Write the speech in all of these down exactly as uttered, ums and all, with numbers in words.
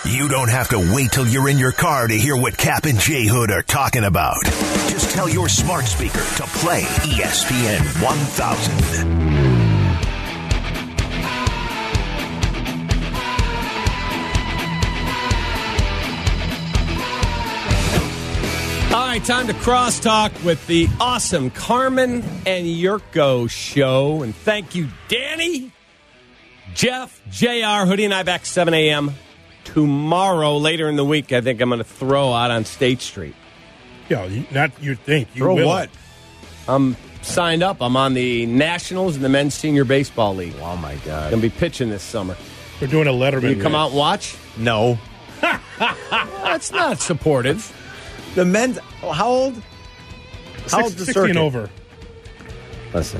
You don't have to wait till you're in your car to hear what Cap and J Hood are talking about. Just tell your smart speaker to play E S P N one thousand. All right, time to crosstalk with the awesome Carmen and Yurko show. And thank you, Danny, Jeff, J R, Hoodie, and I back seven a.m. tomorrow. Later in the week, I think I'm going to throw out on State Street. Yeah, you, not you think. You Throw will. what? I'm signed up. I'm on the Nationals and the Men's Senior Baseball League. Oh, my God. Going to be pitching this summer. We're doing a Letterman. Can you come match. out and watch? No. That's not supportive. The men's, oh, how old? How old's the sixty circuit? and over. Listen.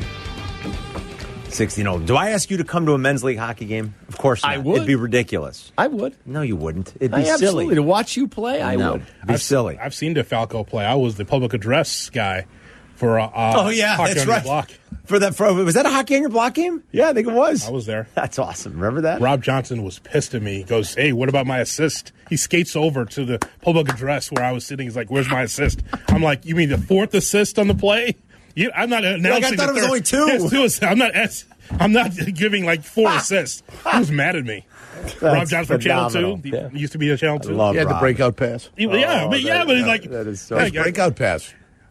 sixteen and over. Do I ask you to come to a men's league hockey game? Of course not. I would. It'd be ridiculous. I would. No, you wouldn't. It'd be I absolutely. silly. To watch you play, I no, would. It'd be I've, silly. I've seen DeFalco play. I was the public address guy for uh, oh, yeah, Hockey that's on Your right. Block. For that, for, was that a hockey on your block game? Yeah, I think it was. I was there. That's awesome. Remember that? Rob Johnson was pissed at me. He goes, hey, what about my assist? He skates over to the public address where I was sitting. He's like, where's my assist? I'm like, you mean the fourth assist on the play? You, I'm not announcing. Like, I thought the it was third. only two. Yes, two assists. I'm not. I'm not giving like four assists. He was mad at me. Rob Johnson from Channel phenomenal. Two. Yeah. He used to be on Channel Two. love He had the Rob. breakout pass. He- yeah, Oh, but yeah, that- but he's that- like that is so yeah, funny. Breakout pass.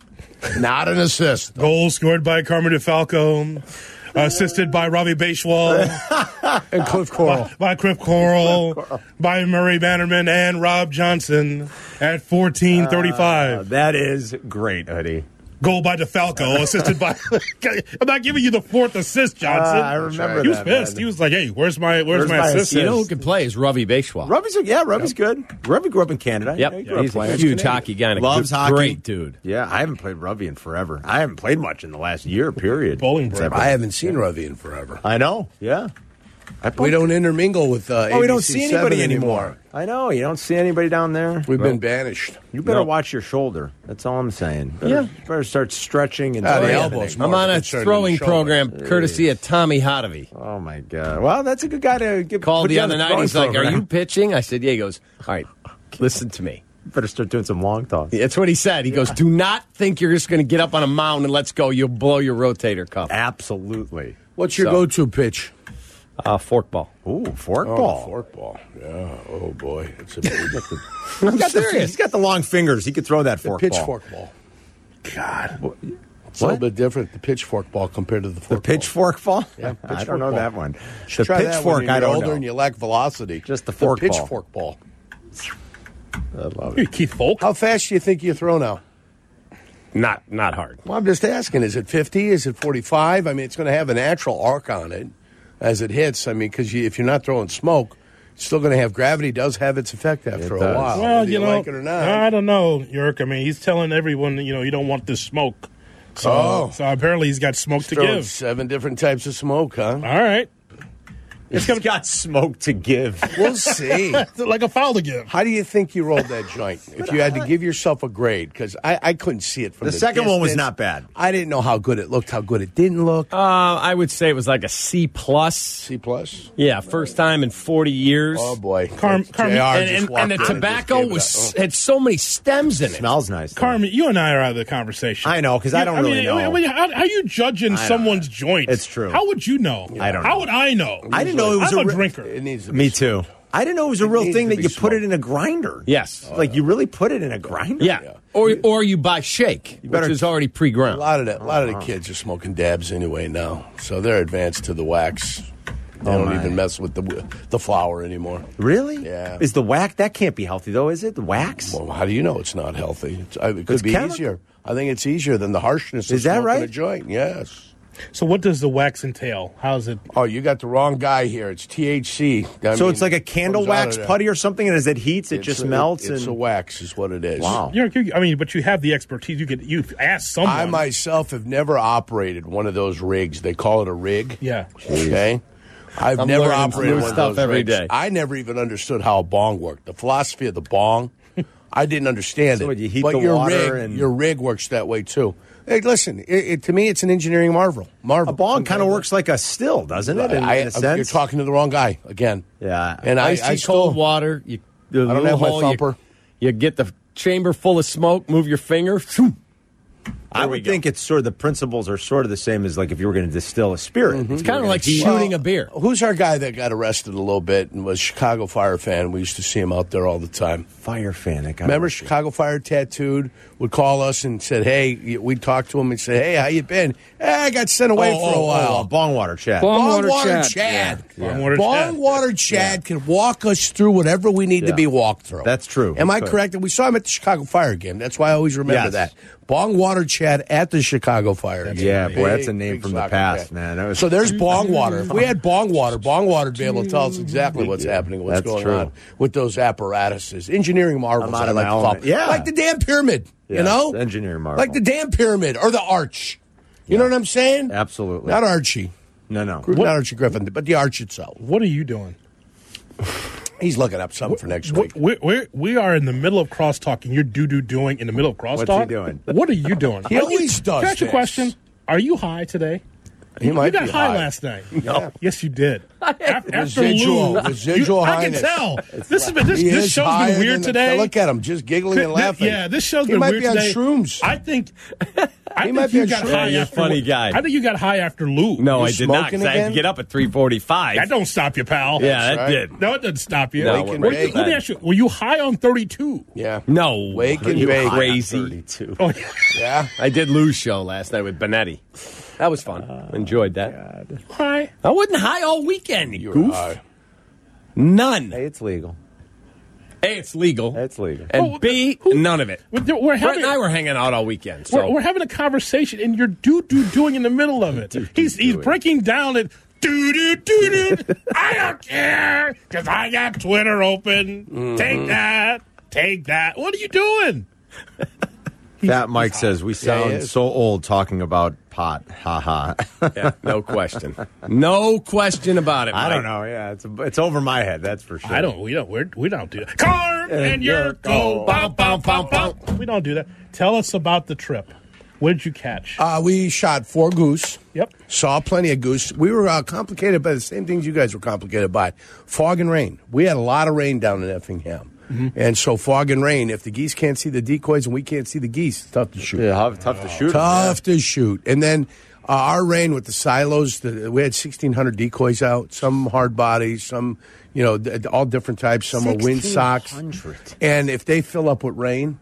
Not an assist. goal scored by Carmen DeFalco, assisted by Robbie Beiswall, And Cliff Coral. by Cliff Coral, by Murray Bannerman, and Rob Johnson at fourteen thirty-five. Uh, that is great, Hoodie. Goal by DeFalco, assisted by. I'm not giving you the fourth assist, Johnson. Uh, I remember He was that, pissed. man. He was like, "Hey, where's my where's, Where's my, my assist?" assist? You know who can play is Robbie Beiswall. Robbie's, yeah, Robbie's good. Robbie grew up in Canada. Yep, Yeah, he grew up he's a playing. huge hockey guy and a Loves good, hockey. great dude. Yeah, I haven't played Robbie in forever. I haven't played much in the last year, period. Bowling break. Except- I haven't seen Ravi in forever. I know, yeah. I We don't intermingle with uh, Oh, we don't A B C see anybody seven anymore. I know, you don't see anybody down there. We've Well, been banished. You better Nope. watch your shoulder. That's all I'm saying. Better, Yeah. you better start stretching and Ah, the strengthening. elbows. I'm on a concerned in throwing the shoulder. program courtesy of Tommy Hotovy. Oh, my God. Well, that's a good guy to give. Called put the you on other night. throwing He's like, "Are program. you pitching?" I said, "Yeah." He goes, "All right, listen to me." You better start doing some long toss. That's what he said. He goes, "Do not think you're just going to get up on a mound and let's go. You'll blow your rotator cuff." Absolutely. What's your So- go-to pitch? Uh, forkball. Ooh, fork Oh, ball. forkball. Yeah. Oh boy, it's a big He's got, the, he's got the long fingers. He could throw that fork ball. pitchfork ball. God, it's a What? little bit different. The pitchfork ball compared to the The fork. pitchfork ball? Yeah, I pitchfork don't know ball. that one. Should The try that when pitchfork, you're I don't older know. and you lack velocity. Just the fork ball. pitchfork ball. I love Hey, it. Keith Folk. How fast do you think you throw now? Not not hard. Well, I'm just asking. Is it fifty? Is it forty-five? I mean, it's going to have a natural arc on it as it hits. I mean, because you, if you're not throwing smoke, it's still going to have gravity. Does have its effect after It a does. while. Well, whether you know, like it or not. I don't know, Yerk. I mean, he's telling everyone, you know, you don't want this smoke. So, Oh. so apparently he's got smoke to Throwing give. seven different types of smoke, huh? All right. He's got smoke to give. We'll see. Like a foul to give. How do you think you rolled that joint? If you had to give yourself a grade, because I, I couldn't see it from The the second one was distance. not bad. I didn't know how good it looked, how good it didn't look. Uh, I would say it was like a C plus. C plus. Yeah, first time in forty years. Oh boy, Carm- Carm- J R and, just and, walked and the in just tobacco gave it was a- had so many stems in it. Smells nice. though. Carmen, you and I are out of the conversation. I know, 'cause I You- don't really mean, know. I mean, how, how are you judging someone's joint? It's true. How would you know? I don't How know. would I know? I didn't know it was I'm a a re- drinker. It needs to be Me too. I didn't know it was a It real needs thing to that be you put it smoked. in a grinder. Yes. Like you really put it in a grinder? Yeah. Or or you buy shake, better- which is already A pre-ground. lot of the, a lot of the kids are smoking dabs anyway now, so they're advanced to the wax. They Oh, don't my. even mess with the the flour anymore. Really? Yeah. Is the wax? That can't be healthy, though, is it? The wax? Well, how do you know it's not healthy? It's, I- it could It's be chemical? easier. I think it's easier than the harshness of Is that smoking right? a joint. Yes. So what does the wax entail? How's it? Oh, you got the wrong guy here. It's T H C. I so mean, it's like a candle comes out wax of there. putty or something, and as it heats, it It's just a- melts. It's and a wax, is what it is. Wow. You're, you I mean, but you have the expertise. You could you've asked someone. I myself have never operated one of those rigs. They call it a rig. Yeah. Okay. I've I'm never learning operated new one of stuff those every rigs. day. I never even understood how a bong worked. The philosophy of the bong, I didn't understand So it. what, you heat but the your water rig, and- your rig works that way too. Hey, listen, it, it, to me, it's an engineering marvel. Marvel. A bong kind of works like a still, doesn't it? In, I, in a I, sense? you're talking to the wrong guy again. Yeah. And I, Ice I tea, still, cold water. You the I don't little have my hole, thumper. You, you get the chamber full of smoke, move your finger. I would think it's sort of the principles are sort of the same as like if you were going to distill a spirit. Mm-hmm. It's kind of like shooting Well, a beer. Who's our guy that got arrested a little bit and was a Chicago Fire fan? We used to see him out there all the time. Fire fan. That got Remember, arrested. Chicago Fire tattooed would call us and said, "Hey," we'd talk to him and say, "Hey, how you been?" Hey, I got sent away oh, for a oh, while. Oh, Bongwater Chad. Bongwater Bongwater Chad. Chad. Yeah. Bongwater Chad. Bongwater Chad can walk us through whatever we need to Yeah. be walked through. That's true. Am He I could. correct? And we saw him at the Chicago Fire game. That's why I always remember Yes. that. Bongwater Chad at the Chicago Fire game. Yeah, boy, that's a Big, name big from the soccer past, fan. man. That was- So there's Bongwater. If we had Bongwater, Bongwater would be able to tell us exactly what's happening, what's That's going true. on with those apparatuses. Engineering marvels, I'm out I of like my to call element. them. Yeah. Like the damn pyramid, you Yes, know? engineering marvel. Like the damn pyramid or the arch. You know what I'm saying? Absolutely. Not Archie. No, no. Not Archie Griffin, but the arch itself. What are you doing? He's looking up something for next We, week. we, we, we are in the middle of crosstalk, and you're doo-doo doing in the middle of crosstalk. What's he doing? What are you doing? He Are you- always does Can I ask you a this. question? Are you high today? He You might got be high, high. last night. No. Yes, you did. After, after Residual- Lou, residual you, I can highness. tell. This, has been, this, He this is show's higher been weird than the- today. Look at him, just giggling and Th- th- laughing. Yeah, this show's He been might weird be on today. shrooms. I think. I think might be you on got shrooms. high Yeah, you're a after funny guy. I think you got high after Lou. No, You I did not. smoking 'Cause I had to again? get up at three forty-five. that don't stop you, pal. Yeah, That's that right. did. No, it doesn't stop you. No, Wake we're- and Were we're you- bake. let me ask you: were you high on thirty-two? Yeah. No. Wake and You bake. crazy. thirty-two. Oh, yeah. Yeah. I did Lou's show last night with Benetti. That was fun. Enjoyed that. High. I wasn't high all weekend, you You were goof. high. None. Hey, it's legal. A, it's legal. It's legal. And Well, B, who- none of it. We're, we're Brett having. and I were hanging out all weekend. We're, So we're having a conversation, and you're doo doo doing in the middle of it. He's he's doing. breaking down it. Doo doo doo doo. I don't care because I got Twitter open. Mm-hmm. Take that. Take that. What are you doing? Fat Mike says we Yeah, he sound is. so old talking about pot. Ha ha. yeah, no question. No question about it. I Mike. don't know. Yeah, it's it's over my head. That's for sure. I don't. We don't. We're, we don't do that. Carm and, And your your go. go. Bow, bow, bow, bow. We don't do that. Tell us about the trip. What did you catch? Uh, we shot four goose. Yep. Saw plenty of goose. We were uh, complicated by the same things you guys were complicated by. Fog and rain. We had a lot of rain down in Effingham. Mm-hmm. And so fog and rain, if the geese can't see the decoys and we can't see the geese, it's tough to shoot. Yeah, how tough to shoot. Tough to shoot. And then uh, our rain with the silos, the, we had sixteen hundred decoys out, some hard bodies, some, you know, th- all different types. Some are wind socks. sixteen hundred. And if they fill up with rain,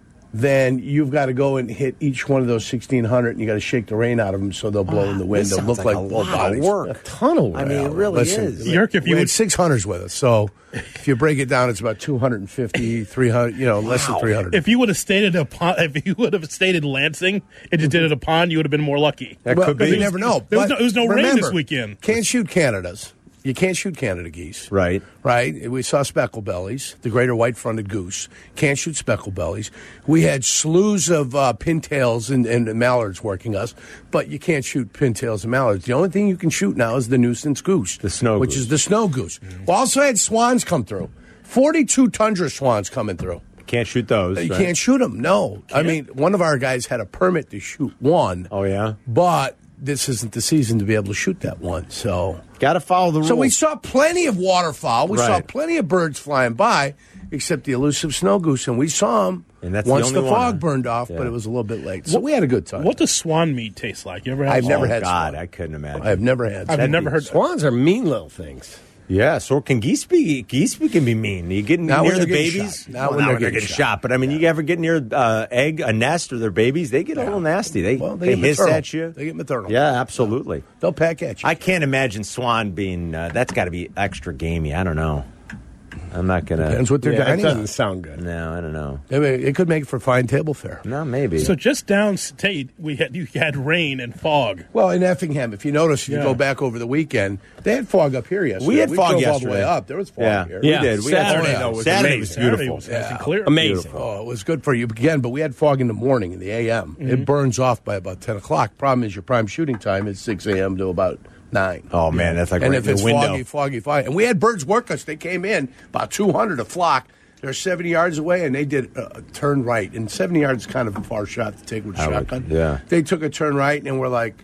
then you've got to go and hit each one of those sixteen hundred and you got to shake the rain out of them so they'll blow in the wind. This They'll sounds look like like, a blow lot of bodies. work. Ton of work. I mean, it really Listen, is. Yerk, if you we would- had six hunters with us, so if you break it down, it's about two hundred fifty, three hundred, you know, less than three hundred. If you would have stayed at a pond, if you would have stayed in Lansing and just did it at a pond, you would have been more lucky. That Well, could be. you never know. There was But no- there was no rain remember, this weekend. Can't shoot Canadas. You can't shoot Canada geese. Right. Right? We saw speckle bellies, the greater white-fronted goose. Can't shoot speckle bellies. We had slews of uh, pintails and, and mallards working us, but you can't shoot pintails and mallards. The only thing you can shoot now is the nuisance goose. The snow Which goose. is the snow goose. We also had swans come through. forty-two tundra swans coming through. Can't shoot those. You right? can't shoot them, no. I mean, one of our guys had a permit to shoot one. Oh, yeah? But this isn't the season to be able to shoot that one, so... Got to follow the rules. So we saw plenty of waterfowl. We saw Right. plenty of birds flying by, except the elusive snow goose, and we saw them And that's the once only the, one, fog huh? burned off, Yeah. but it was a little bit late. So we had a good time. What does swan meat taste like? You ever had? I've swan? never Oh, had God, swan. I couldn't imagine. I've never had. I've That'd never be- heard. Swans are mean little things. Yeah, so can geese be? Geese be- can be mean. You get Not near when the they're getting babies. shot. Not Well, when not they're when they're getting getting shot. But I mean, you ever get near uh, egg, a nest, or their babies? They get a little nasty. They Well, they, they, get hiss maternal. at you. They get maternal. Yeah, absolutely. They'll pack at you. I can't imagine swan being. Uh, that's got to be extra gamey. I don't know. I'm not gonna. Depends what they're Yeah, it dining doesn't on. sound good. No, I don't know. I mean, it could make for fine table fare. No, maybe. So just downstate, we had you had rain and fog. Well, in Effingham, if you notice, if you Yeah. go back over the weekend, they had fog up here yesterday. We had fog drove all the yesterday. way up. There was fog yeah, here. we Yeah. did. We had Saturday, some- though, was Saturday amazing. was Saturday beautiful. was nice and Yeah. clear. Amazing. Oh, it was good for you again, but we had fog in the morning in the A M. Mm-hmm. It burns off by about ten o'clock. Problem is, your prime shooting time is six a m to about nine. Oh man, that's like and right if in it's the window. foggy, foggy, foggy, and we had birds work us. They came in about two hundred a flock. They're seventy yards away, and they did a, a turn right. And seventy yards is kind of a far shot to take with a I would- shotgun. yeah. They took a turn right, and we're like,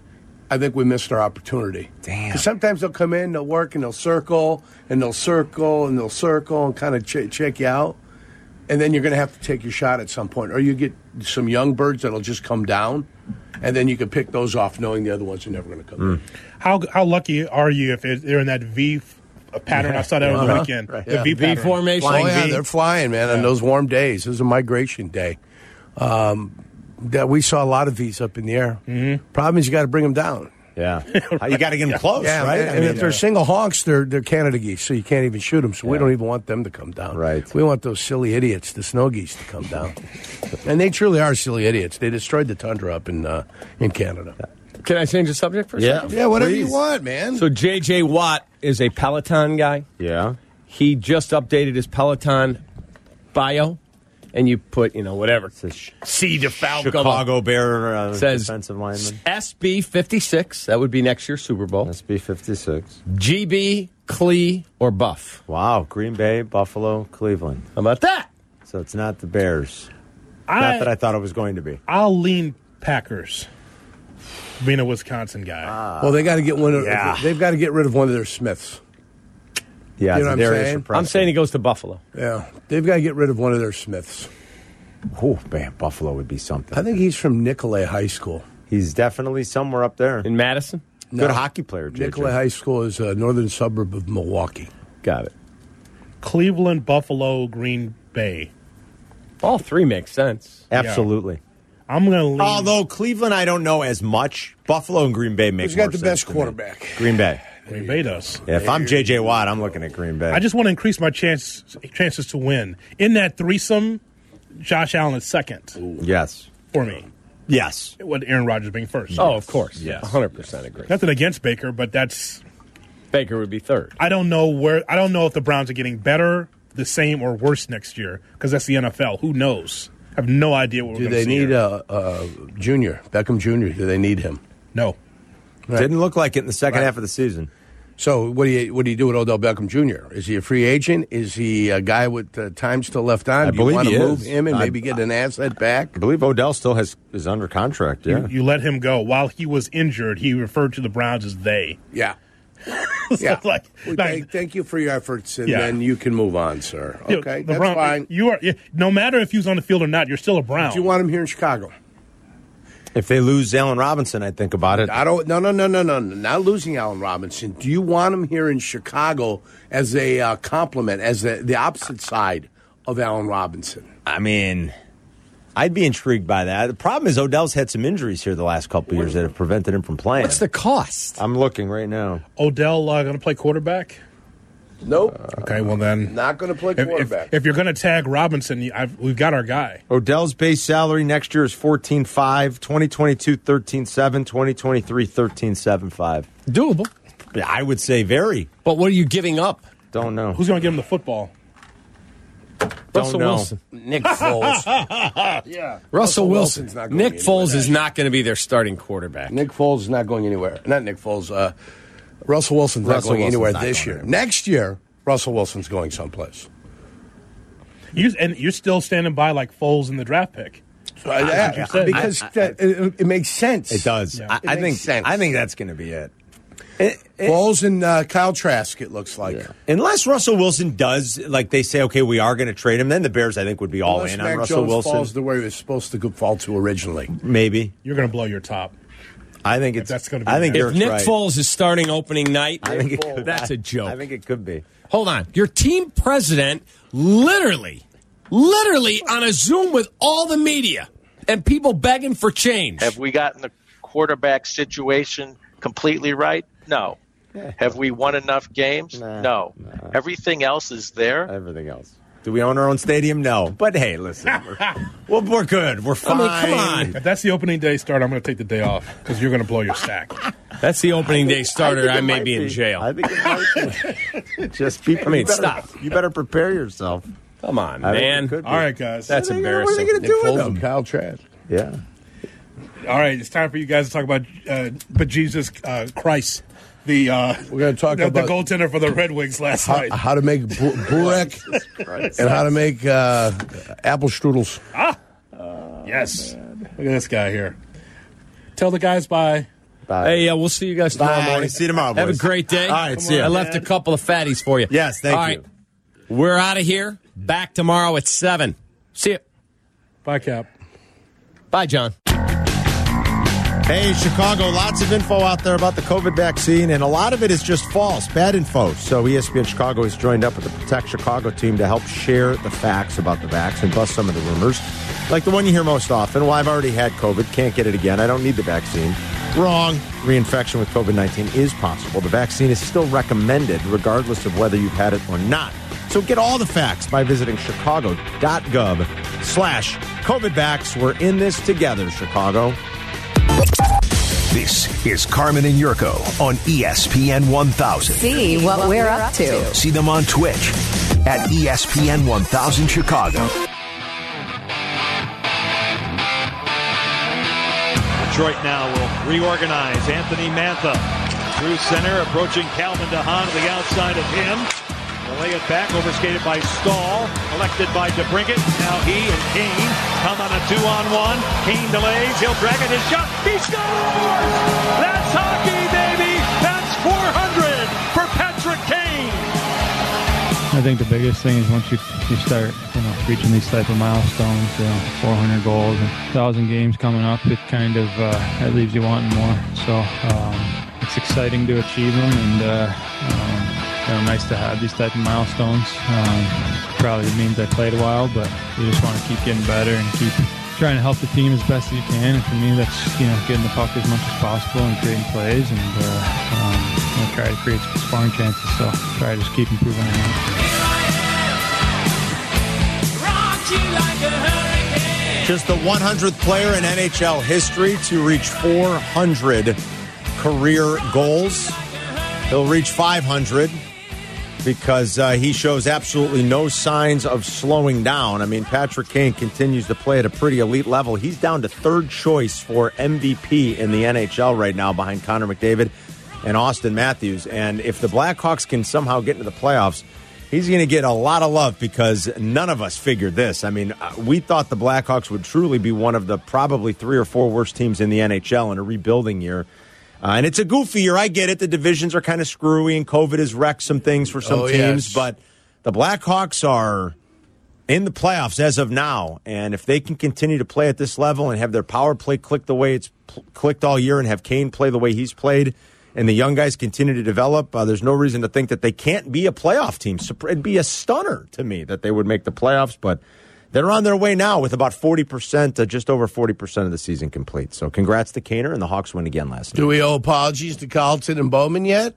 I think we missed our opportunity. Damn. 'Cause sometimes they'll come in, they'll work, and they'll circle, and they'll circle, and they'll circle, and kind of ch- check you out. And then you're going to have to take your shot at some point. Or you get some young birds that'll just come down, and then you can pick those off knowing the other ones are never going to come Mm. in. How how lucky are you if it, they're in that V f- pattern? I saw that over the Uh-huh. weekend. Right. The Yeah. V V pattern. formation. Oh, yeah, V. they're flying, man, on those warm days. It was a migration day. Um, that we saw a lot of V's up in the air. Mm-hmm. Problem is you got to bring them down. Yeah. You got to get them close, Yeah, right? and, I and mean, if they're single honks, they're they're Canada geese, so you can't even shoot them. So we Yeah. don't even want them to come down. Right. We want those silly idiots, the snow geese, to come down. And they truly are silly idiots. They destroyed the tundra up in uh, in Canada. Can I change the subject for a Yeah. second? Yeah, whatever Please. you want, man. So J J Watt is a Peloton guy. yeah. He just updated his Peloton bio, and you put, you know, whatever. It's sh- C DeFalco. Chicago Bear uh, Says defensive lineman. S B fifty-six. That would be next year's Super Bowl. S B fifty-six. G B, Clee, or Buff. Wow. Green Bay, Buffalo, Cleveland. How about that? So it's not the Bears. I, Not that I thought it was going to be. I'll lean Packers. Being a Wisconsin guy. well, they got to get one. Of, Yeah. They've got to get rid of one of their Smiths. Yeah, You know it's what I'm Darius saying? Preston. I'm saying he goes to Buffalo. Yeah, they've got to get rid of one of their Smiths. Oh, man, Buffalo would be something. I think he's from Nicolay High School. He's definitely somewhere up there. In Madison? Good hockey player, J J. Nicolay High School is a northern suburb of Milwaukee. Got it. Cleveland, Buffalo, Green Bay. All three make sense. Absolutely. I'm going to lean. Although Cleveland, I don't know as much. Buffalo and Green Bay make Who's got more the sense best to me. quarterback? Green Bay. Green Bay does. Yeah, if I'm J J Watt, I'm looking at Green Bay. I just want to increase my chance, chances to win. In that threesome, Josh Allen is second yes. for me. Yes. With Aaron Rodgers being first. Oh, of course. Yes. one hundred percent agree. Nothing against Baker, but that's Baker would be third. I don't know where I don't know if the Browns are getting better, the same, or worse next year because that's the N F L. Who knows? I have no idea what Do we're going to they see. need here. a, a Junior, Beckham Junior? Do they need him? no? Didn't look like it in the second Right. half of the season. So what do you what do you do with Odell Beckham Junior? Is he a free agent? Is he a guy with uh, time still left on? I do believe you want he to move is. him and I- maybe get an asset back? I believe Odell still has is under contract. Yeah. You, you let him go while he was injured. He referred to the Browns as they. Yeah. So, Yeah. like, Well, like, thank, thank you for your efforts, and Yeah. then you can move on, sir. you know, Okay, the that's Brown- fine. You are yeah, no matter if he was on the field or not. You're still a Brown. Do you want him here in Chicago? If they lose Allen Robinson, I think about it. I don't. No, no, no, no, no. Not losing Allen Robinson. Do you want him here in Chicago as a uh, complement, as the, the opposite side of Allen Robinson? I mean, I'd be intrigued by that. The problem is Odell's had some injuries here the last couple of years that have prevented him from playing. What's the cost? I'm looking right now. Odell uh, going to play quarterback? Nope. Okay, well then, Not going to play if, if, quarterback. if you're going to tag Robinson, you- I've, we've got our guy. Odell's base salary next year is fourteen five, twenty twenty-two thirteen seven, twenty twenty-three thirteen seven five. Doable. I would say very. But what are you giving up? Don't know. Who's going to give him the football? Russell know. Wilson. Nick Foles. yeah. Russell Wilson. Wilson's not going Nick anywhere. Foles is not going to be their starting quarterback. Nick Foles is not going anywhere. Not Nick Foles. Uh, Russell Wilson's not Russell going Wilson's anywhere not this going year. anywhere. Next year, Russell Wilson's going someplace. You, and you're still standing by like Foles in the draft pick. Uh, yeah, you said. because I- I- that- it, it makes sense. It does. Yeah. I, It I makes think. sense. I think that's going to be it. It- it- Foles and uh, Kyle Trask, it looks like. Unless Russell Wilson does, like they say, okay, we are going to trade him, then the Bears, I think, would be all Unless in Mac on Russell Jones Wilson. falls to where he was supposed to go- fall to originally. Maybe. You're going to blow your top. I think it's. that's gonna be I think the If Eric's Nick right. Foles is starting opening night, I think it could, that's a joke. I think it could be. Hold on. Your team president literally, literally on a Zoom with all the media and people begging for change. Have we gotten the quarterback situation completely right? No. Have we won enough games? Nah, no. nah. Everything else is there. Everything else. Do we own our own stadium? No. But hey, listen, we're, well, we're good. We're I fine. mean, come on. If that's the opening day start, I'm going to take the day off because you're going to blow your stack. That's the opening day starter. think I, it may might be in jail. I think it might be. Just be. I mean, you better, stop. You better prepare yourself. Come on, I think man. it could be. All right, guys. That's What are they embarrassing. going to Nick do with Foles them? and Kyle Trask. Yeah. All right, it's time for you guys to talk about uh, but Jesus uh, Christ, the uh, We're gonna talk the, about- the goaltender for the Red Wings last How, night. how to make bu- burek and how to make uh, apple strudels. Yes, look at this guy here. Tell the guys by Bye. Hey, uh, we'll see you guys tomorrow Bye. morning. See you tomorrow, Have boys. a great day. All right, see ya. I left a couple of fatties for you. Yes, thank All you. right. We're out of here. Back tomorrow at seven. See you. Bye, Cap. Bye, John. Hey, Chicago, lots of info out there about the COVID vaccine, and a lot of it is just false, bad info. So E S P N Chicago has joined up with the Protect Chicago team to help share the facts about the vax and bust some of the rumors, like the one you hear most often. Well, I've already had COVID, can't get it again, I don't need the vaccine. Wrong. Reinfection with COVID nineteen is possible. The vaccine is still recommended regardless of whether you've had it or not. So get all the facts by visiting chicago.gov slash COVID vax. We're in this together, Chicago. This is Carmen and Yurko on E S P N one thousand. See what we're up to. See them on Twitch at E S P N one thousand Chicago. Detroit now will reorganize. Anthony Mantha through center, approaching Calvin DeHaan to the outside of him. They'll lay it back, overskated by Stahl, collected by DeBrincat. Now he and Kane come on a two-on-one. Kane delays, he'll drag it, his shot, he scores! That's hockey, baby! That's four hundred for Patrick Kane! I think the biggest thing is once you you start, you know, reaching these type of milestones, you know, four hundred goals and one thousand games coming up, it kind of uh, it leaves you wanting more. So um, it's exciting to achieve them, and uh, um, you know, nice to have these type of milestones. Um, probably means I played a while, but you just want to keep getting better and keep trying to help the team as best as you can. And for me, that's, you know, getting the puck as much as possible and creating plays, and uh, um, you know, try to create some scoring chances. So try to just keep improving on that. Just the one hundredth player in N H L history to reach four hundred career goals. He'll reach five hundred because uh, he shows absolutely no signs of slowing down. I mean, Patrick Kane continues to play at a pretty elite level. He's down to third choice for M V P in the N H L right now behind Connor McDavid and Austin Matthews. And if the Blackhawks can somehow get into the playoffs, he's going to get a lot of love because none of us figured this. I mean, we thought the Blackhawks would truly be one of the probably three or four worst teams in the N H L in a rebuilding year. Uh, and it's a goofy year. I get it. The divisions are kind of screwy, and COVID has wrecked some things for some oh, teams. Yes. But the Blackhawks are in the playoffs as of now. And if they can continue to play at this level and have their power play click the way it's pl- clicked all year and have Kane play the way he's played, and the young guys continue to develop, uh, there's no reason to think that they can't be a playoff team. It'd be a stunner to me that they would make the playoffs, but they're on their way now with about forty percent, uh, just over forty percent of the season complete. So congrats to Kaner, and the Hawks win again last night. Do we owe apologies to Carlton and Bowman yet?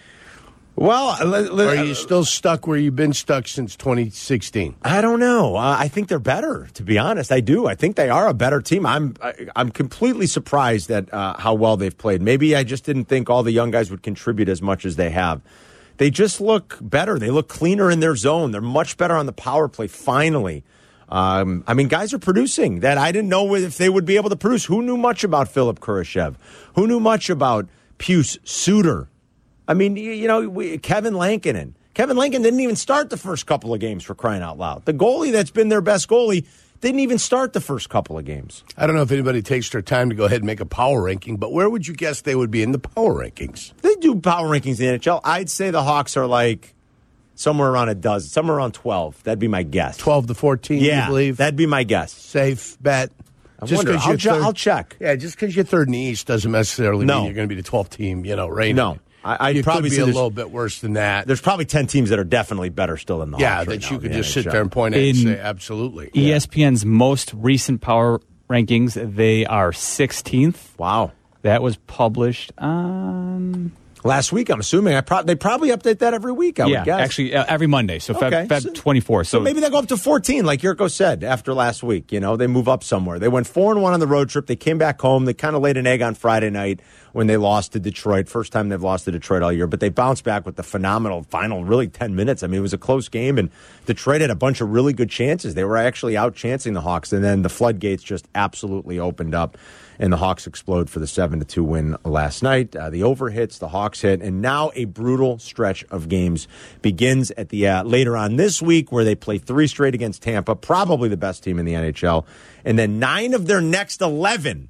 Well, uh, let, let, or are you still stuck where you've been stuck since twenty sixteen? I don't know. Uh, I think they're better, to be honest. I do. I think they are a better team. I'm I, I'm completely surprised at uh, how well they've played. Maybe I just didn't think all the young guys would contribute as much as they have. They just look better. They look cleaner in their zone. They're much better on the power play, finally. Um, I mean, guys are producing that I didn't know if they would be able to produce. Who knew much about Philip Kurashev? Who knew much about Pius Suter? I mean, you, you know, we, Kevin Lankinen. Kevin Lankinen didn't even start the first couple of games, for crying out loud. The goalie that's been their best goalie didn't even start the first couple of games. I don't know if anybody takes their time to go ahead and make a power ranking, but where would you guess they would be in the power rankings? They do power rankings in the N H L. I'd say the Hawks are like somewhere around a dozen, somewhere around twelve. That'd be my guess. twelve to fourteen, yeah, you believe? That'd be my guess. Safe bet. I just wonder. I'll, you're che- third, I'll check. Yeah, just because you're third in the East doesn't necessarily No. mean you're going to be the twelfth team, you know, right? No. I, I'd you probably could be say a there's- little bit worse than that. There's probably ten teams that are definitely better still than the yeah, Hawks right that now you in could the just N H L. sit there and point at and In say, absolutely. E S P N's most recent power rankings, they are sixteenth. Wow. That was published on... Last week, I'm assuming. I pro- they probably update that every week, I yeah, would guess. actually, uh, every Monday. So Okay. Feb, Feb So- twenty-fourth. So, So maybe they go up to fourteen, like Yurko said, after last week. You know, they move up somewhere. They went four and one on the road trip. They came back home. They kind of laid an egg on Friday night when they lost to Detroit. First time they've lost to Detroit all year. But they bounced back with the phenomenal final, really ten minutes. I mean, it was a close game, and Detroit had a bunch of really good chances. They were actually out chancing the Hawks, and then the floodgates just absolutely opened up. And the Hawks explode for the seven to two win last night. Uh, the over hits, the Hawks hit, and now a brutal stretch of games begins at the uh, later on this week, where they play three straight against Tampa, probably the best team in the N H L, and then nine of their next eleven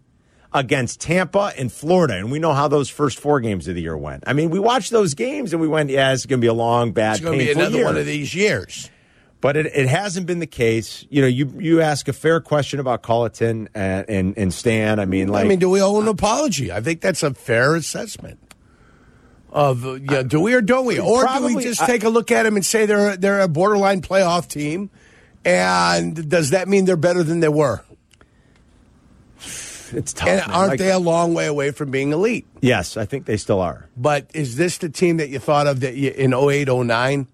against Tampa and Florida, and we know how those first four games of the year went. I mean, we watched those games, and we went, yeah, it's going to be a long, bad, it's gonna painful be another year. one of these years. But it, it hasn't been the case. You know, you you ask a fair question about Colleton and, and, and Stan. I mean, like, I mean, do we owe an apology? I think that's a fair assessment. Of uh, yeah, do we or don't we? Or Probably, do we just I, take a look at them and say they're they're a borderline playoff team? And does that mean they're better than they were? It's tough. And man. aren't like, they a long way away from being elite? Yes, I think they still are. But is this the team that you thought of that you, in oh eight oh nine?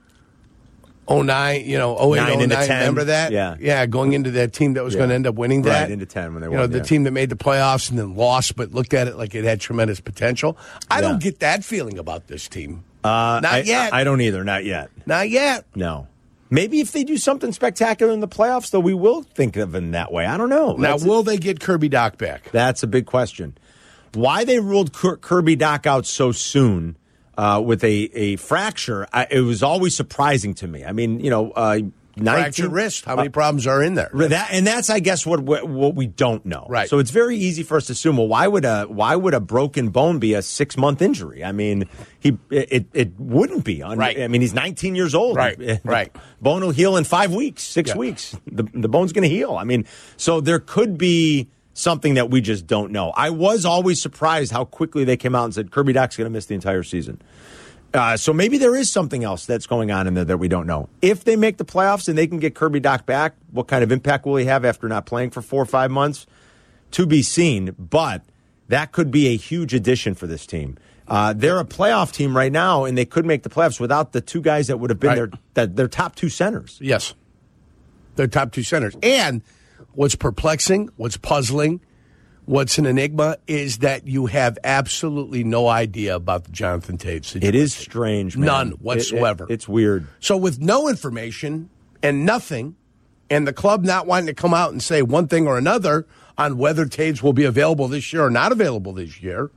oh nine, you know, oh eight oh nine, remember that? Yeah. Yeah, going into that team that was Yeah. going to end up winning that. Right, into ten when they you won. know, the yeah. team that made the playoffs and then lost, but looked at it like it had tremendous potential. I Yeah. don't get that feeling about this team. Uh, Not I, yet. I, I don't either. Not yet. Not yet. No. Maybe if they do something spectacular in the playoffs, though, we will think of them that way. I don't know. Now, That's will they get Kirby Doc back? That's a big question. Why they ruled Kirby Doc out so soon uh, with a, a fracture, I, it was always surprising to me. I mean, you know, uh, Fractured wrist. How many uh, problems are in there? That, and that's, I guess, what what we don't know. Right. So it's very easy for us to assume. Well, why would a why would a broken bone be a six month injury? I mean, he it it wouldn't be. On, Right. I mean, he's nineteen years old. Right. The Right. Bone will heal in five weeks, six Yeah. weeks. The the bone's going to heal. I mean, so there could be something that we just don't know. I was always surprised how quickly they came out and said Kirby Doc's going to miss the entire season. Uh, so maybe there is something else that's going on in there that we don't know. If they make the playoffs and they can get Kirby Doc back, what kind of impact will he have after not playing for four or five months? To be seen, but that could be a huge addition for this team. Uh, they're a playoff team right now, and they could make the playoffs without the two guys that would have been Right. their, that, their top two centers. Yes. They're top two centers. And what's perplexing, what's puzzling, what's an enigma is that you have absolutely no idea about the Jonathan Taves situation. It is strange, man. None It- whatsoever. it- it's weird. So with no information and nothing, and the club not wanting to come out and say one thing or another on whether Taves will be available this year or not available this year,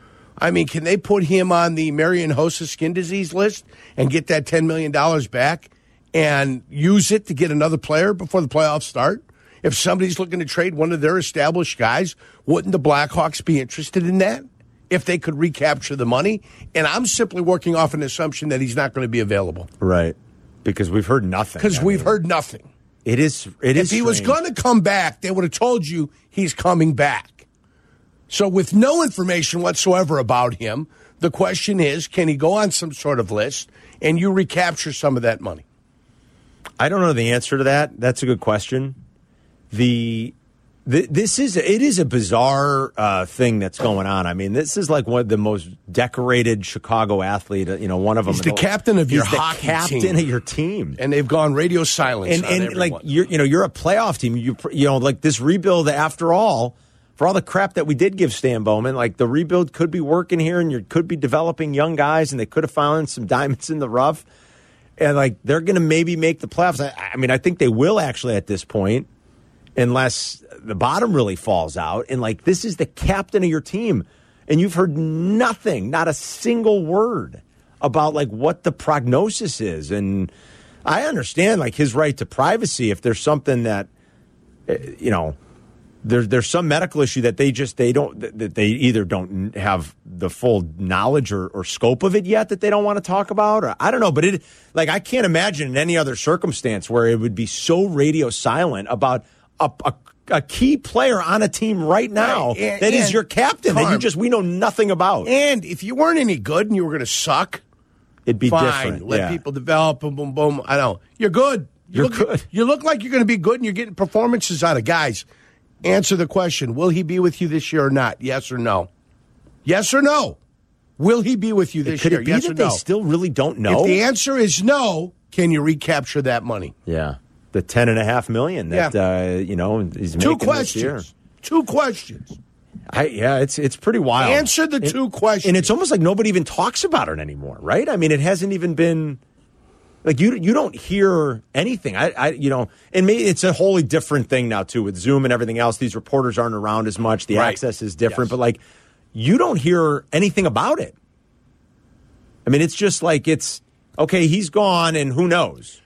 I mean, can they put him on the Marion Hossa skin disease list and get that ten million dollars back and use it to get another player before the playoffs start? If somebody's looking to trade one of their established guys, wouldn't the Blackhawks be interested in that if they could recapture the money? And I'm simply working off an assumption that he's not going to be available. Right. Because we've heard nothing. Because I we've mean, heard nothing. It is. It If is he was strange. going to come back, they would have told you he's coming back. So with no information whatsoever about him, the question is, can he go on some sort of list and you recapture some of that money? I don't know the answer to that. That's a good question. The, the this is it is a bizarre uh, thing that's going on. I mean, this is like one of the most decorated Chicago athlete. You know, one of them. He's the captain of your He's the hockey captain team. of your team. And they've gone radio silence And on and everyone. like you're you know you're a playoff team. You you know like this rebuild after all. For all the crap that we did give Stan Bowman, like the rebuild could be working here, and you could be developing young guys, and they could have found some diamonds in the rough, and like they're going to maybe make the playoffs. I, I mean, I think they will actually at this point. Unless the bottom really falls out. And, like, this is the captain of your team. And you've heard nothing, not a single word about, like, what the prognosis is. And I understand, like, his right to privacy if there's something that, you know, there's there's some medical issue that they just, they don't, that they either don't have the full knowledge or, or scope of it yet that they don't want to talk about. Or I don't know. But, it like, I can't imagine in any other circumstance where it would be so radio silent about A, a, a key player on a team right now Right. And- that is and your captain that you Carm, just we know nothing about. And if you weren't any good and you were going to suck, It'd be fine. different. Let yeah. people develop. Boom, boom, boom. I know you're good. You You're look, good. You look like you're going to be good, and you're getting performances out of guys. Answer the question: will he be with you this year or not? Yes or no? Yes or no? Will he be with you this Could year? it be yes that or they no? still really don't know? If the answer is no, can you recapture that money? yeah, the ten and a half million that Yeah. uh, you know he's Two making this year. questions. Two questions. I, yeah, it's it's pretty wild. Answer the And- two questions. and it's almost like nobody even talks about it anymore, right? I mean, it hasn't even been. Like you, you don't hear anything. I, I, you know, and maybe it's a wholly different thing now too with Zoom and everything else. These reporters aren't around as much. The Right. access is different, Yes. but like, you don't hear anything about it. I mean, it's just like it's okay. He's gone, and who knows?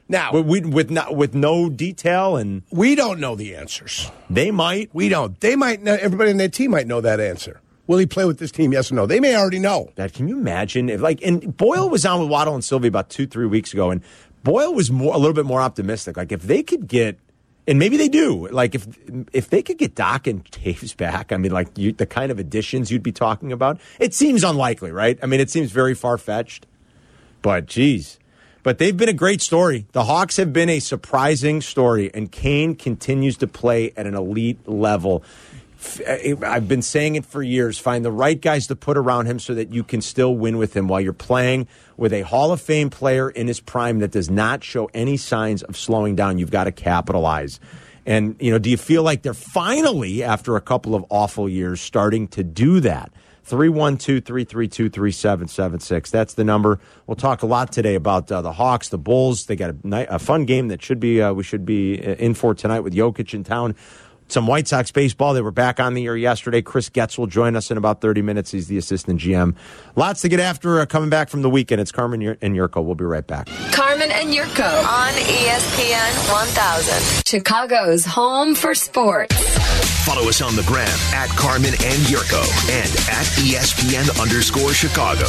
Now, with, with, with, not, with no detail, and we don't know the answers. They might. We don't. They might know, everybody on their team might know that answer. Will he play with this team, yes or no? They may already know. That, can you imagine? If, like, and Boyle was on with Waddle and Sylvie about two, three weeks ago, and Boyle was more a little bit more optimistic. Like, if they could get, and maybe they do, like, if if they could get Doc and Taves back, I mean, like, you, the kind of additions you'd be talking about, it seems unlikely, right? I mean, it seems very far-fetched. But, geez. But they've been a great story. The Hawks have been a surprising story, and Kane continues to play at an elite level. I've been saying it for years. Find the right guys to put around him so that you can still win with him while you're playing with a Hall of Fame player in his prime that does not show any signs of slowing down. You've got to capitalize. And, you know, do you feel like they're finally, after a couple of awful years, starting to do that? three one two, three three two, three seven seven six. That's the number. We'll talk a lot today about uh, the Hawks, the Bulls. They got a, night, a fun game that should be uh, we should be in for tonight with Jokic in town. Some White Sox baseball. They were back on the air yesterday. Chris Getz will join us in about thirty minutes. He's the assistant G M. Lots to get after uh, coming back from the weekend. It's Carmen and Yurko. We'll be right back. Carmen and Yurko on E S P N one thousand. Chicago's home for sports. Follow us on the gram at Carmen and Yurko and at E S P N underscore Chicago.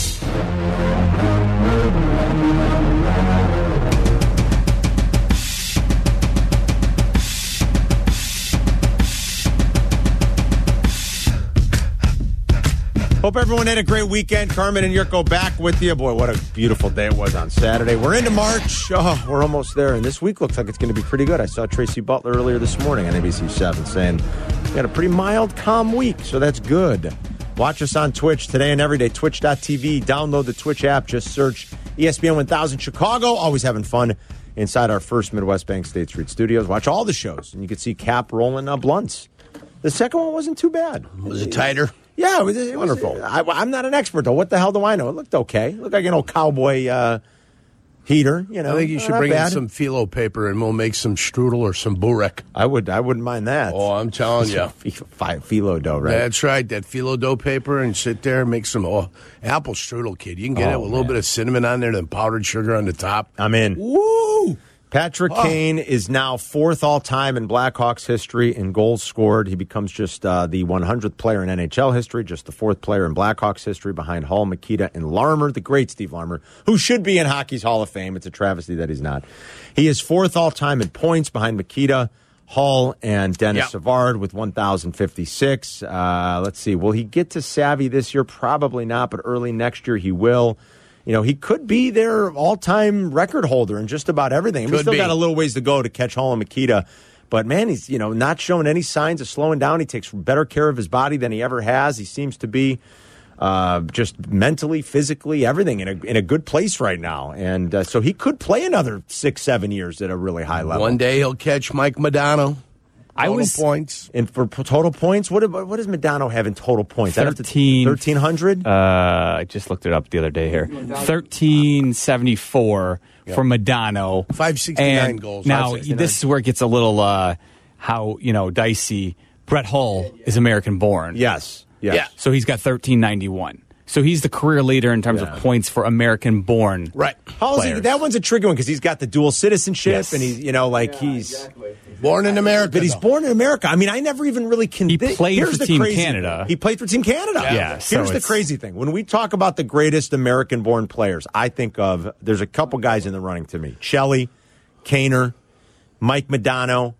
Hope everyone had a great weekend. Carmen and Yurko back with you. Boy, what a beautiful day it was on Saturday. We're into March. Oh, we're almost there. And this week looks like it's going to be pretty good. I saw Tracy Butler earlier this morning on A B C seven saying we had a pretty mild, calm week, so that's good. Watch us on Twitch today and every day, twitch dot t v. Download the Twitch app. Just search E S P N one thousand Chicago. Always having fun inside our first Midwest Bank State Street studios. Watch all the shows, and you can see Cap rolling uh, blunts. The second one wasn't too bad. Was it tighter? Yeah, it was, it was wonderful. I, I'm not an expert, though. What the hell do I know? It looked okay. It looked like an old cowboy uh, heater. You know, I think you should not bring bad. in some phyllo paper, and we'll make some strudel or some burek. I would. I wouldn't mind that. Oh, I'm telling you, phyllo dough, right? That's right. That phyllo dough paper, and sit there and make some oh, apple strudel, kid. You can get Oh, it with a little man. bit of cinnamon on there, then powdered sugar on the top. I'm in. Woo! Patrick Oh. Kane is now fourth all-time in Blackhawks history in goals scored. He becomes just uh, the one hundredth player in N H L history, just the fourth player in Blackhawks history behind Hull, Mikita, and Larmer, the great Steve Larmer, who should be in hockey's Hall of Fame. It's a travesty that he's not. He is fourth all-time in points behind Mikita, Hull, and Dennis Yep. Savard with one thousand fifty-six. Uh, let's see. Will he get to Savvy this year? Probably not, but early next year he will. You know, he could be their all-time record holder in just about everything. And we Could still be. got a little ways to go to catch Hull and Mikita. But, man, he's, you know, not showing any signs of slowing down. He takes better care of his body than he ever has. He seems to be uh, just mentally, physically, everything in a, in a good place right now. And uh, so he could play another six, seven years at a really high level. One day he'll catch Mike Modano. I Total was- points. And for p- total points, what, what does Modano have in total points? thirteen. thirteen hundred? Uh, I just looked it up the other day here. thirteen seventy-four for Modano. five sixty-nine And goals. Now, five sixty-nine. this is where it gets a little, uh, how, you know, dicey. Brett Hull is American-born. Yes. Yes. Yeah. So he's got thirteen ninety-one. So he's the career leader in terms Yeah. of points for American-born. Right. How is he, players. that one's a tricky one because he's got the dual citizenship Yes. and he's, you know, like he's. Born in America. But he's though. born in America. I mean, I never even really can. He played here's for the Team crazy Canada. thing. He played for Team Canada. Yeah. Yeah, so Here's the it's- crazy thing. When we talk about the greatest American-born players, I think of there's a couple guys in the running to me: Shelley, Kaner, Mike Modano,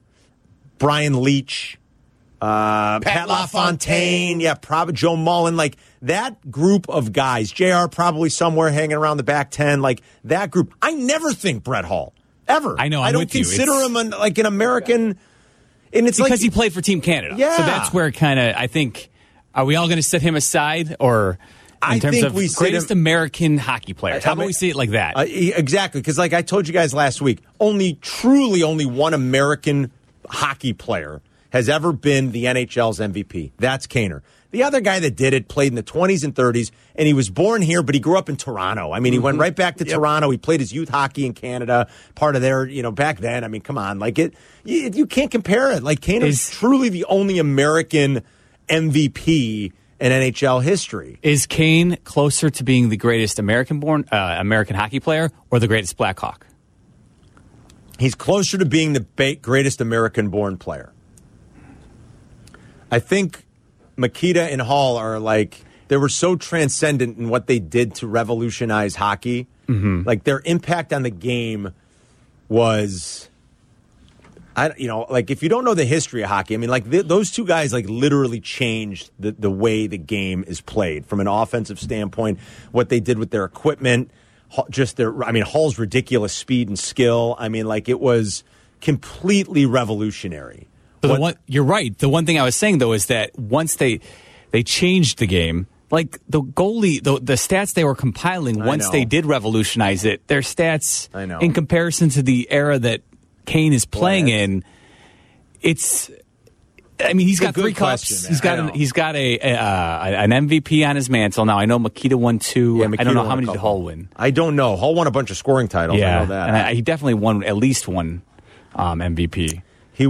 Brian Leach, uh, Pat, Pat LaFontaine. Yeah, probably Joe Mullen. Like that group of guys. J R probably somewhere hanging around the back ten. Like that group. I never think Brett Hall. Ever. I know, I'm I don't with you. consider It's- him an, like an American. And it's Because like he played for Team Canada. Yeah. So that's where kind of, I think, are we all going to set him aside? Or in I terms think of we sit greatest him- American hockey players? How I about mean- we see it like that? Uh, e- exactly, because like I told you guys last week, only truly only one American hockey player has ever been the N H L's M V P. That's Kaner. The other guy that did it played in the twenties and thirties, and he was born here, but he grew up in Toronto. I mean, he went right back to Yep. Toronto. He played his youth hockey in Canada, part of their, you know, back then. I mean, come on, like it, you, you can't compare it. Like Kaner's Is- truly the only American M V P in N H L history. Is Kane closer to being the greatest American-born uh, American hockey player or the greatest Blackhawk? He's closer to being the ba- greatest American-born player. I think Makita and Hall are like, they were so transcendent in what they did to revolutionize hockey. Mm-hmm. Like, their impact on the game was, I, you know, like, if you don't know the history of hockey, I mean, like, th- those two guys, like, literally changed the, the way the game is played from an offensive standpoint, what they did with their equipment, just their, I mean, Hall's ridiculous speed and skill. I mean, like, it was completely revolutionary. But the one, you're right. The one thing I was saying, though, is that once they they changed the game, like the goalie, the, the stats they were compiling, once they did revolutionize it, their stats, I know. in comparison to the era that Kane is playing Boy, in, it's. I mean, he's got three question, cups. Man. He's got an, he's got a, a uh, an M V P on his mantle now. I know Makita won two. Yeah, I don't know Makita how many won a did couple. Hall win. I don't know. Hall won a bunch of scoring titles. Yeah, I know that. and I, he definitely won at least one um, M V P. He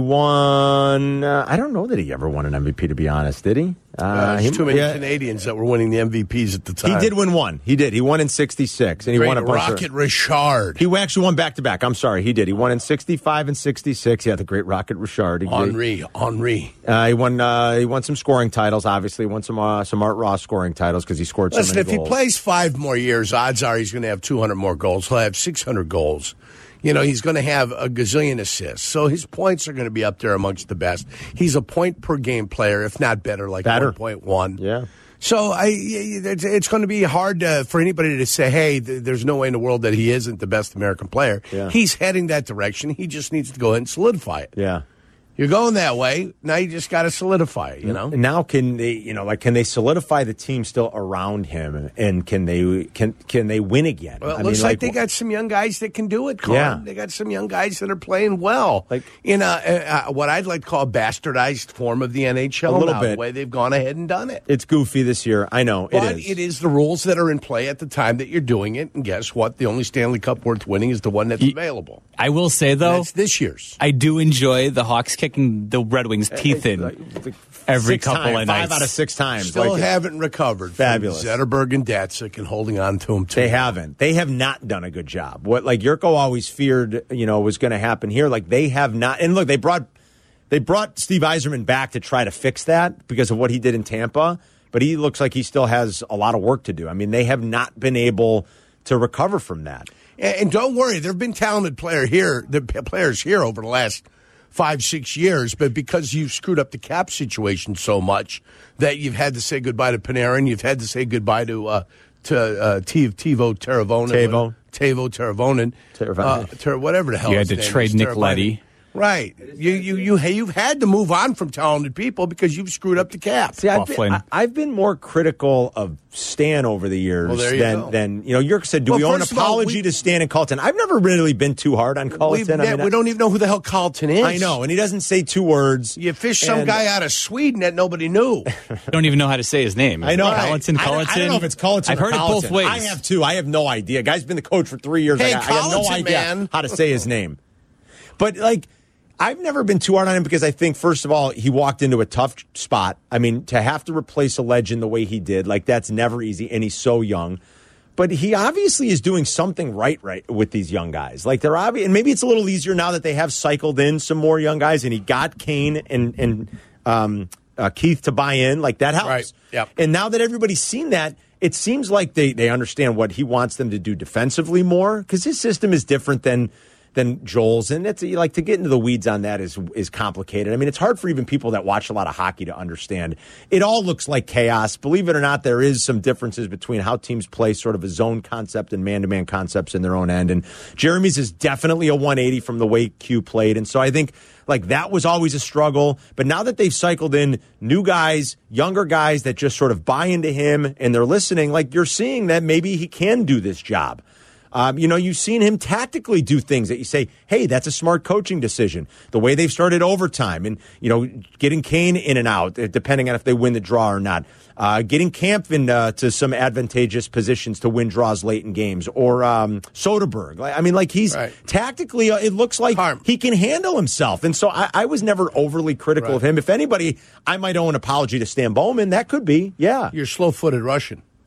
won. Uh, I don't know that he ever won an M V P. To be honest, did he? Uh, Uh, there's he too many yeah. Canadians that were winning the M V Ps at the time. He did win one. He did. He won in sixty-six, and he Great won a bunch Rocket of, Richard. He actually won back to back. I'm sorry, he did. He won in sixty-five and sixty-six. Yeah, the great Rocket Richard. He, Henri, Henri. Uh, he won. Uh, he won some scoring titles. Obviously, he won some uh, some Art Ross scoring titles because he scored Listen, so many if goals. he plays five more years, odds are he's going to have two hundred more goals. He'll have six hundred goals. You know, he's going to have a gazillion assists. So his points are going to be up there amongst the best. He's a point per game player, if not better, like Better. one point one. Yeah. So I, it's, it's going to be hard to, for anybody to say, hey, th- there's no way in the world that he isn't the best American player. Yeah. He's heading that direction. He just needs to go ahead and solidify it. Yeah. You're going that way. Now you just got to solidify it, you know? And now can they, you know, like, can they solidify the team still around him, and can they can can they win again? Well, it I looks mean, like, they got some young guys that can do it, Colin. Yeah. They got some young guys that are playing well. Like in a, a, a what I'd like to call a bastardized form of the N H L A little now, bit. the way they've gone ahead and done it. It's goofy this year. I know But it is. it is the rules that are in play at the time that you're doing it. And guess what? The only Stanley Cup worth winning is the one that's Ye- available. I will say, though, That's this year's. I do enjoy the Hawks kicking the Red Wings' teeth in every Six couple times, of nights. Five out of six times. Still Like, haven't recovered. Fabulous. From Zetterberg and Datsyuk and holding on to them, too. They haven't. They have not done a good job. What like Yurko always feared, you know, was going to happen here. Like they have not. And look, they brought they brought Steve Yzerman back to try to fix that because of what he did in Tampa. But he looks like he still has a lot of work to do. I mean, they have not been able to recover from that. And, and don't worry, there have been talented player here, the p- players here over the last five, six years, but because you've screwed up the cap situation so much that you've had to say goodbye to Panarin, you've had to say goodbye to uh, to uh, T- Teuvo Teravonen, Teuvo. Teuvo Teravonen, Teravonen. uh, ter- whatever the hell You had his to name trade is, Nick Teravainen. Leddy. Right, you you you you've had to move on from talented people because you've screwed up the cap. See, I've been, Bufflin. I, I've been more critical of Stan over the years Well, there you than, go. than, you know, Yurko said, do Well, we owe an first of all, apology we- to Stan and Carlton? I've never really been too hard on We've Carlton. I ne- mean, we don't even know who the hell Carlton is. I know, and he doesn't say two words. You fished some And- guy out of Sweden that nobody knew. Don't even know how to say his name. I know. Collinson, I, I, don't- I don't know if it's Collinson I've or heard Collinson. it both ways. I have too. I have no idea. Guy's been the coach for three years. Hey, I, I have no Collinson, idea man. how to say his name. But, like, I've never been too hard on him because I think, first of all, he walked into a tough spot. I mean, to have to replace a legend the way he did, like, that's never easy, and he's so young. But he obviously is doing something right right with these young guys. Like, they're obvious, and maybe it's a little easier now that they have cycled in some more young guys, and he got Kane and, and um, uh, Keith to buy in. Like, that helps. Right. Yep. And now that everybody's seen that, it seems like they, they understand what he wants them to do defensively more, because his system is different than than Joel's, and it's like to get into the weeds on that is is complicated. I mean, it's hard for even people that watch a lot of hockey to understand. It all looks like chaos. Believe it or not, there is some differences between how teams play sort of a zone concept and man-to-man concepts in their own end. And Jeremy's is definitely a one eighty from the way Q played. And so I think like that was always a struggle. But now that they've cycled in new guys, younger guys that just sort of buy into him and they're listening, like you're seeing that maybe he can do this job. Um, you know, you've seen him tactically do things that you say, hey, that's a smart coaching decision. The way they've started overtime and, you know, getting Kane in and out, depending on if they win the draw or not. Uh, getting Kampf in uh, to some advantageous positions to win draws late in games. Or um, Soderberg. Like, I mean, like he's Right. tactically, uh, it looks like Harm. he can handle himself. And so I, I was never overly critical Right. of him. If anybody, I might owe an apology to Stan Bowman. That could be, yeah. You're slow-footed Russian.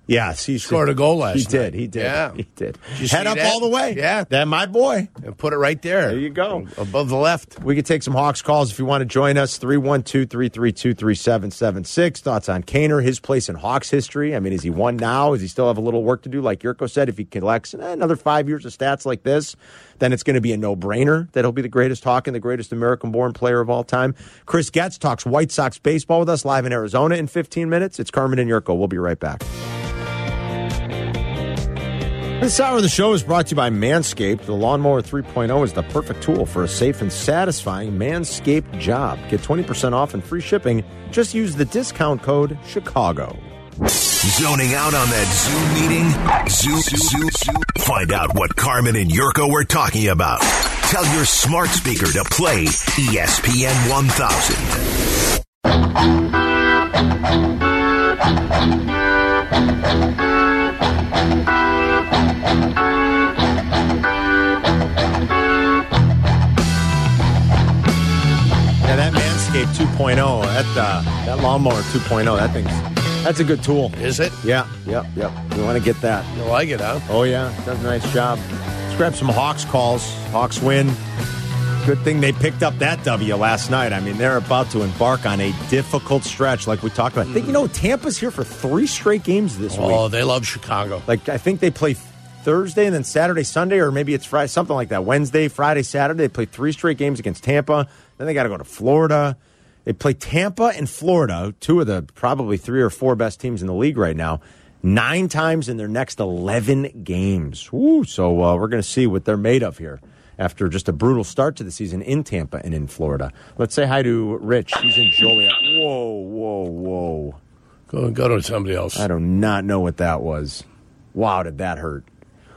Yes, he scored a goal last He night. did. He did. Yeah. He did. you Head see up that? all the way. Yeah. That my boy. And put it right there. There you go. Above the left. We could take some Hawks calls if you want to join us. three one two, three three two, three seven seven six. Thoughts on Kaner, his place in Hawks history. I mean, is he one now? Does he still have a little work to do? Like Yurko said, if he collects another five years of stats like this, then it's going to be a no-brainer that he'll be the greatest Hawk and the greatest American-born player of all time. Chris Getz talks White Sox baseball with us live in Arizona in fifteen minutes. It's Carmen and Yurko. We'll be right back. This hour of the show is brought to you by Manscaped. The Lawnmower three point oh is the perfect tool for a safe and satisfying Manscaped job. Get twenty percent off and free shipping. Just use the discount code Chicago. Zoning out on that Zoom meeting? Zoom, Zoom, Zoom. Find out what Carmen and Yurko were talking about. Tell your smart speaker to play E S P N one thousand. Yeah, that Manscaped two point oh, that uh, that Lawnmower two point oh, that thing's that's a good tool. Is it? Yeah, yep, yep. You want to get that. You like it, huh? Oh, yeah. Does a nice job. Let's grab some Hawks calls. Hawks win. Good thing they picked up that W last night. I mean, they're about to embark on a difficult stretch like we talked about. I think, you know, Tampa's here for three straight games this oh, week. Oh, they love Chicago. Like, I think they play Thursday and then Saturday, Sunday, or maybe it's Friday, something like that. Wednesday, Friday, Saturday. They play three straight games against Tampa. Then they got to go to Florida. They play Tampa and Florida, two of the probably three or four best teams in the league right now, nine times in their next eleven games. Woo, so uh, we're going to see what they're made of here after just a brutal start to the season in Tampa and in Florida. Let's say hi to Rich. He's in Joliet. Whoa, whoa, whoa. Go, go to somebody else. I do not know what that was. Wow, did that hurt.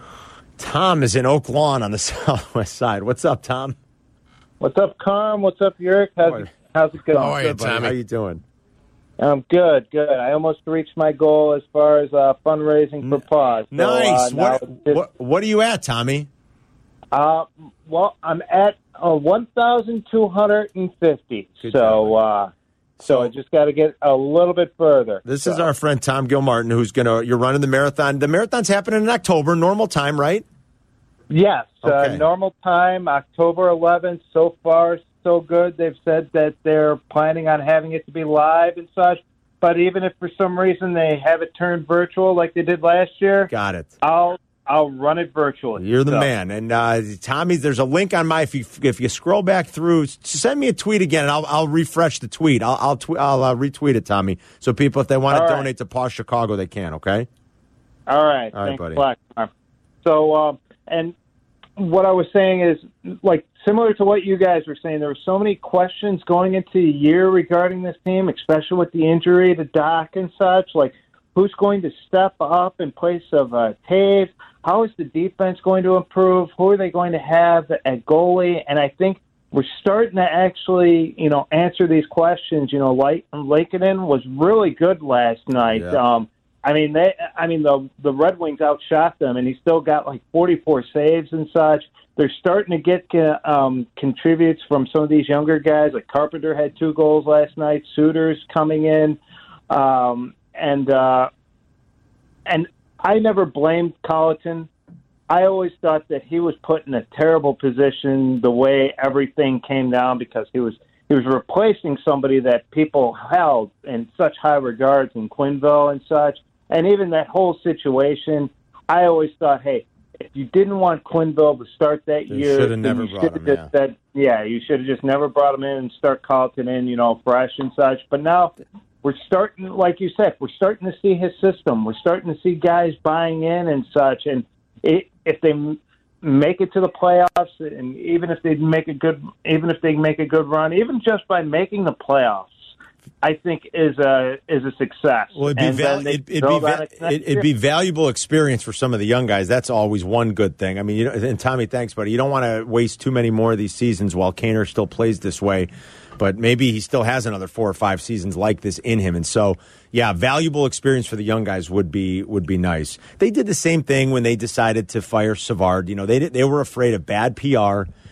Tom is in Oak Lawn on the southwest side. What's up, Tom? What's up, Carm? What's up, Yurk? How's, it, how's it going? How are you, Tommy? How you doing? I'm good, good. I almost reached my goal as far as uh, fundraising for Paws. So, nice. Uh, what, just, what, what are you at, Tommy? Uh, well, I'm at uh, one thousand two hundred fifty. Good so, job, uh, So- so I just got to get a little bit further. This so. is our friend Tom Gilmartin, who's going to, you're running the marathon. The marathon's happening in October, normal time, right? Yes, Okay. uh, normal time, October eleventh. So far, so good. They've said that they're planning on having it to be live and such. But even if for some reason they have it turned virtual like they did last year, Got it. I'll I'll run it virtually. You're the So, man. And uh, Tommy, there's a link on my, if you if you scroll back through, send me a tweet again, and I'll I'll refresh the tweet. I'll I'll, tw- I'll uh, retweet it, Tommy. So people, if they want to All right. donate to Paw Chicago, they can, okay? All right, All right, thanks buddy. a lot, Carm. So, um, and what I was saying is, like, similar to what you guys were saying, there were so many questions going into the year regarding this team, especially with the injury to Doc and such. Like, who's going to step up in place of uh, Taves? How is the defense going to improve? Who are they going to have at goalie? And I think we're starting to actually, you know, answer these questions. You know, like Lakeinen was really good last night. Yeah. Um, I mean, they. I mean, the the Red Wings outshot them, and he still got like forty-four saves and such. They're starting to get uh, um, contributes from some of these younger guys. Like Carpenter had two goals last night. Suter's coming in, um, and uh, and I never blamed Colleton. I always thought that he was put in a terrible position the way everything came down because he was he was replacing somebody that people held in such high regards in Quenneville and such. And even that whole situation, I always thought, hey, if you didn't want Quenneville to start that They year, shoulda then never you brought shoulda him, just yeah. said, yeah, you should have just never brought him in and start Colleton in, you know, fresh and such. But now we're starting, like you said, we're starting to see his system. We're starting to see guys buying in and such. And it, if they m- make it to the playoffs, and even if they make a good, even if they make a good run, even just by making the playoffs, I think is a is a success. Well, it'd be, And val- then they it'd, it'd, build be on va- it next it, it'd be valuable experience for some of the young guys. That's always one good thing. I mean, you know, and Tommy, thanks, buddy. You don't want to waste too many more of these seasons while Kaner still plays this way. But maybe he still has another four or five seasons like this in him. And so, yeah, valuable experience for the young guys would be would be nice. They did the same thing when they decided to fire Savard. You know, they they were afraid of bad P R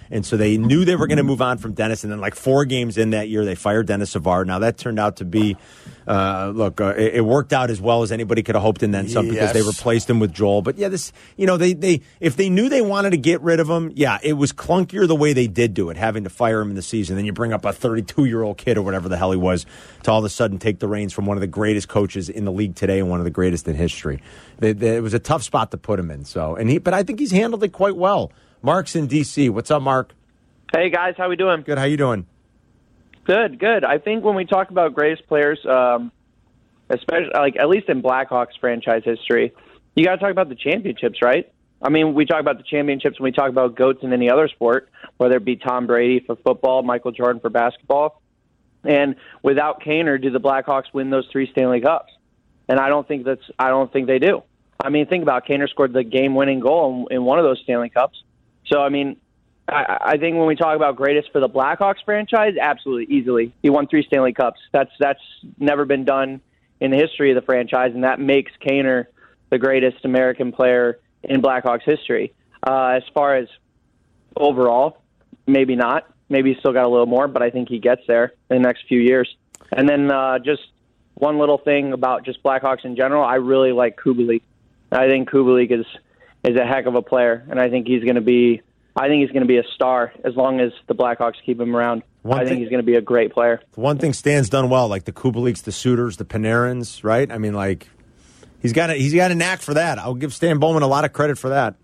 And so they knew they were going to move on from Dennis. And then like four games in that year, they fired Dennis Savard. Now that turned out to be, uh, look, uh, it, it worked out as well as anybody could have hoped and then some Yes. because they replaced him with Joel. But yeah, this, you know, they, they, if they knew they wanted to get rid of him, yeah, it was clunkier the way they did do it, having to fire him in the season. Then you bring up a thirty-two-year-old kid or whatever the hell he was to all of a sudden take the reins from one of the greatest coaches in the league today and one of the greatest in history. They, they, it was a tough spot to put him in. So, and he, but I think he's handled it quite well. Mark's in D C. What's up, Mark? Hey, guys. How we doing? Good. How you doing? Good, good. I think when we talk about greatest players, um, especially like at least in Blackhawks franchise history, you got to talk about the championships, right? I mean, we talk about the championships when we talk about GOATs in any other sport, whether it be Tom Brady for football, Michael Jordan for basketball. And without Kaner, do the Blackhawks win those three Stanley Cups? And I don't think that's. I don't think they do. I mean, think about it. Kaner scored the game-winning goal in, in one of those Stanley Cups. So, I mean, I, I think when we talk about greatest for the Blackhawks franchise, absolutely, easily. He won three Stanley Cups. That's that's never been done in the history of the franchise, and that makes Kaner the greatest American player in Blackhawks history. Uh, as far as overall, maybe not. Maybe he's still got a little more, but I think he gets there in the next few years. And then uh, just one little thing about just Blackhawks in general, I really like Kubalik. I think Kubalik is is a heck of a player, and I think he's going to be I think he's going to be a star as long as the Blackhawks keep him around. One I think thing- he's going to be a great player. One thing Stan's done well, like the Kubaliks, the Suitors, the Panarins, right? I mean, like he's got a, he's got a knack for that. I'll give Stan Bowman a lot of credit for that.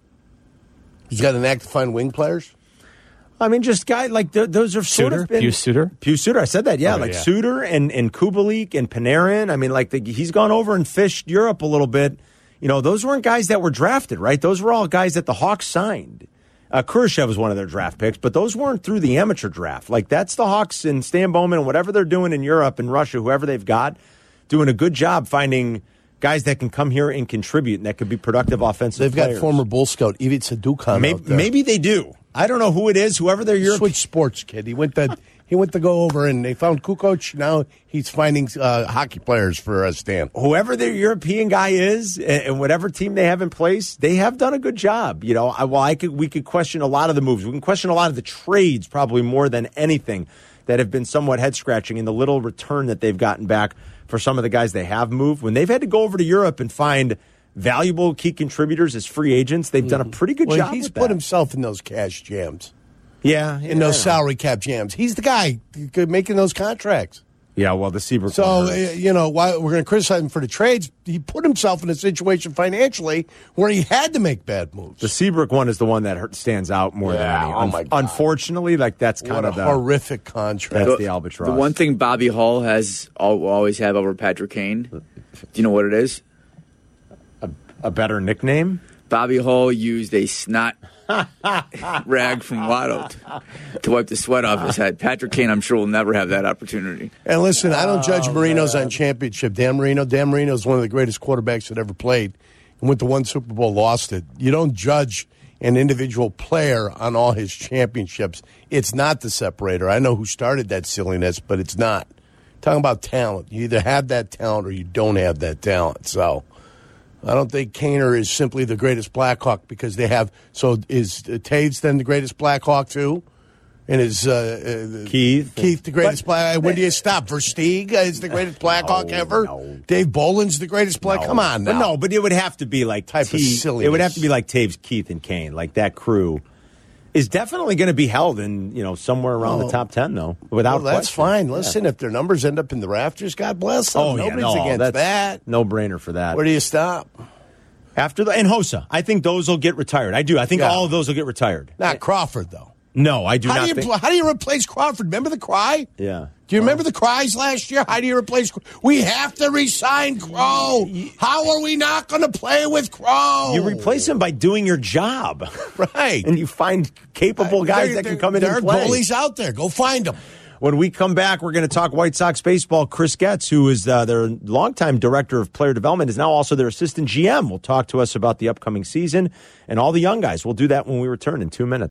He's got a knack to find wing players. I mean, just guy like th- those are sort Suter? of been Pius Suter? Pius Suter. I said that, yeah, Oh, like yeah. Suter and and Kubalik and Panarin. I mean, like the, he's gone over and fished Europe a little bit. You know, those weren't guys that were drafted, right? Those were all guys that the Hawks signed. Uh, Khrushchev was one of their draft picks, but those weren't through the amateur draft. Like, that's the Hawks and Stan Bowman and whatever they're doing in Europe and Russia, whoever they've got, doing a good job finding guys that can come here and contribute and that could be productive offensive They've players. got former Bull Scout Ivica Dukan Maybe, out there. maybe they do. I don't know who it is, whoever their Europe. Switch sports kid. He went to he went to go over and they found Kukoc. Now he's finding uh, hockey players for uh, Stan. Whoever their European guy is, and, and whatever team they have in place, they have done a good job. You know, I, well, I could we could question a lot of the moves. We can question a lot of the trades, probably more than anything, that have been somewhat head scratching in the little return that they've gotten back for some of the guys they have moved. When they've had to go over to Europe and find valuable key contributors as free agents, they've done a pretty good Well, job. he's with put that. himself in those cash jams. Yeah, in those salary cap jams. He's the guy making those contracts. Yeah, well, the Seabrook. So, one uh, hurts. you know, why we're going to criticize him for the trades, he put himself in a situation financially where he had to make bad moves. The Seabrook one is the one that hurt, stands out more Yeah, than any. oh Un- my God. Unfortunately, like that's What kind a of the horrific contract. That's the albatross. The one thing Bobby Hull has al- will always have over Patrick Kane, do you know what it is? A, a better nickname? Bobby Hull used a snot rag from Watto to, to wipe the sweat off his head. Patrick Kane, I'm sure, will never have that opportunity. And listen, I don't judge Oh, Marino's on championship. Dan Marino, Dan Marino is one of the greatest quarterbacks that ever played. And went to one Super Bowl, lost it. You don't judge an individual player on all his championships. It's not the separator. I know who started that silliness, but it's not. Talking about talent. You either have that talent or you don't have that talent. So I don't think Kaner is simply the greatest Blackhawk because they have. So is uh, Taves then the greatest Blackhawk too? And is uh, uh, Keith Keith the greatest Black? When do you stop? Versteeg is the greatest Blackhawk No, ever. no. Dave Boland's the greatest Black. No. Come on, now. But no, but it would have to be like Type of T- silliness. It would have to be like Taves, Keith, and Kane. Like that crew is definitely going to be held in, you know, somewhere around Oh. the top ten, though. Without Well, that's question. fine. Listen, if their numbers end up in the rafters, God bless them. Oh yeah, Nobody's no, against that's that. no brainer for that. Where do you stop? After the and Hossa, I think those will get retired. I do. I think Yeah. all of those will get retired. Not Crawford though. No, I do How not do you think. pl- how do you replace Crawford? Remember the cry? Yeah. Do you remember the cries last year? How do you replace? We have to resign Crow. How are we not going to play with Crow? You replace him by doing your job, right? And you find capable guys There- that there- can come in there and are play. goalies out there. Go find them. When we come back, we're going to talk White Sox baseball. Chris Getz, who is uh, their longtime director of player development, is now also their assistant G M. Will talk to us about the upcoming season and all the young guys. We'll do that when we return in two minutes.